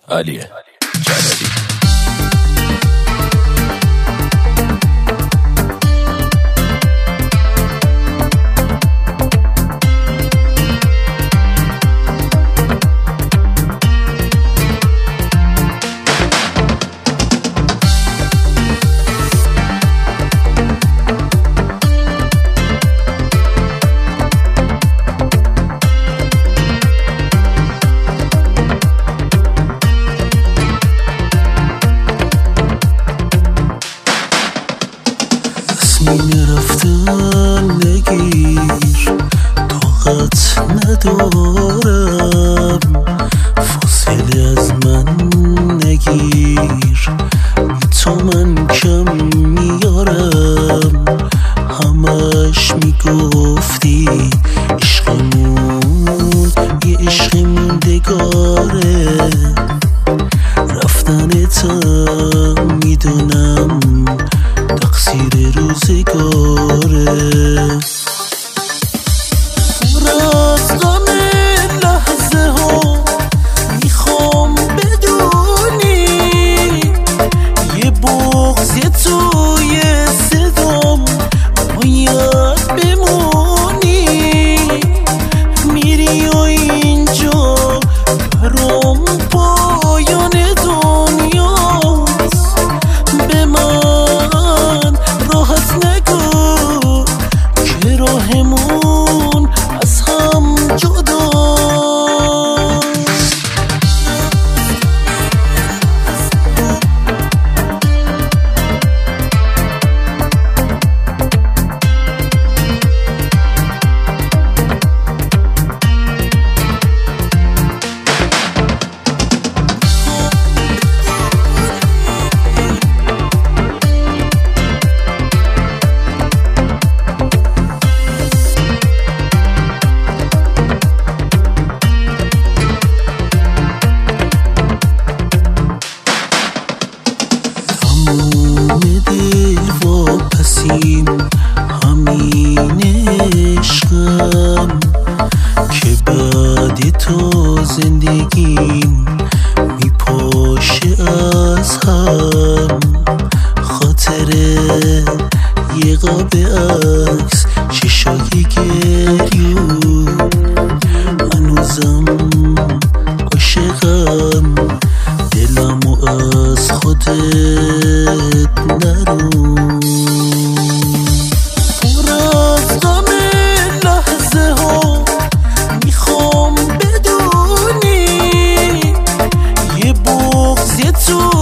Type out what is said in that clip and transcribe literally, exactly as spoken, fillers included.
علی جلالی. تصمیم رفتن نگیر، طاقت ندارم، فاصله از من نگیر، بی تو من کم میارم. همش میگفتی عشقمون یه عشق موندگاره، رفتنتم میدونم تقصیر روزگاره. پر از غم لحظه ها میخوام بدونی، یه بغض یه توی صدام باید بمونی. میری و اینجا برام پایان دنیاست، به من راحت نگو که راهمون از هم جداست. دل واپسیم همین عشقم که بعد تو زندگیم میپاشه از هم. خاطره یه قاب عکس، چشای گریون، هنوزم عاشقم، دلمو از خودت نرون. پر از غم لحظه ها میخوام بدونی، یه بغض یه تو